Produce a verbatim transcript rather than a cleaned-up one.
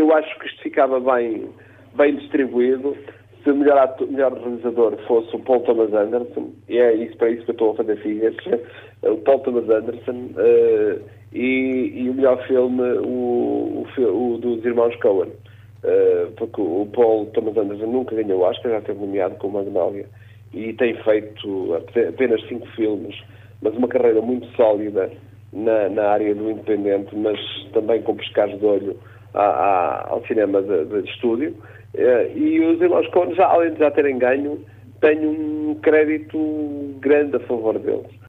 eu acho que isto ficava bem, bem distribuído se o melhor, ator, melhor realizador fosse o Paul Thomas Anderson, e é isso, para isso que eu estou a fazer figas, o Paul Thomas Anderson, uh, e, e o melhor filme, o, o, o dos irmãos Coen, uh, porque o Paul Thomas Anderson nunca ganhou o Oscar, já esteve nomeado com o Magnolia, e tem feito apenas cinco filmes, mas uma carreira muito sólida na, na área do independente, mas também com pescados de olho a, a, ao cinema de, de estúdio. Uh, e os irmãos Coen, já, além de já terem ganho, têm um crédito grande a favor deles.